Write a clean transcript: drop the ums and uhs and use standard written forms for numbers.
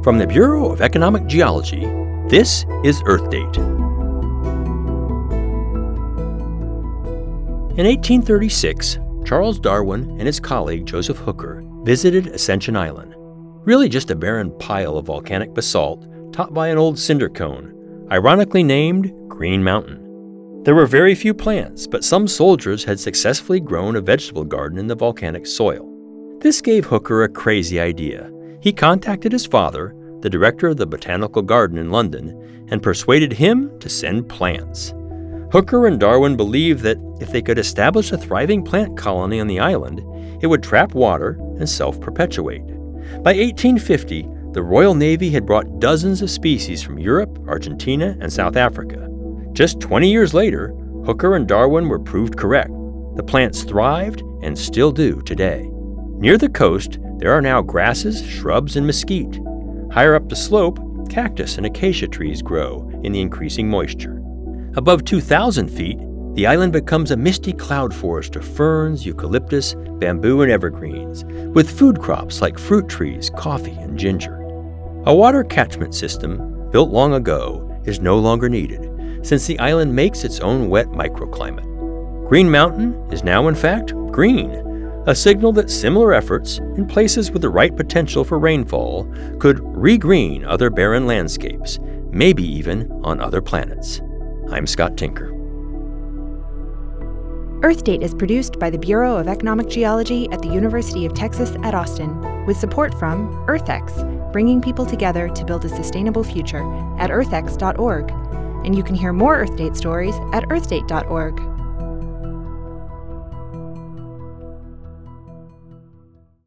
From the Bureau of Economic Geology, this is Earth Date. In 1836, Charles Darwin and his colleague Joseph Hooker visited Ascension Island, really just a barren pile of volcanic basalt topped by an old cinder cone, ironically named Green Mountain. There were very few plants, but some soldiers had successfully grown a vegetable garden in the volcanic soil. This gave Hooker a crazy idea. He contacted his father, the director of the Botanical Garden in London, and persuaded him to send plants. Hooker and Darwin believed that if they could establish a thriving plant colony on the island, it would trap water and self-perpetuate. By 1850, the Royal Navy had brought dozens of species from Europe, Argentina, and South Africa. Just 20 years later, Hooker and Darwin were proved correct. The plants thrived and still do today. Near the coast, there are now grasses, shrubs, and mesquite. Higher up the slope, cactus and acacia trees grow in the increasing moisture. Above 2,000 feet, the island becomes a misty cloud forest of ferns, eucalyptus, bamboo, and evergreens, with food crops like fruit trees, coffee, and ginger. A water catchment system, built long ago, is no longer needed, since the island makes its own wet microclimate. Green Mountain is now, in fact, green, a signal that similar efforts in places with the right potential for rainfall could regreen other barren landscapes, maybe even on other planets. I'm Scott Tinker. Earth Date is produced by the Bureau of Economic Geology at the University of Texas at Austin, with support from EarthX, bringing people together to build a sustainable future at earthx.org. And you can hear more Earth Date stories at earthdate.org.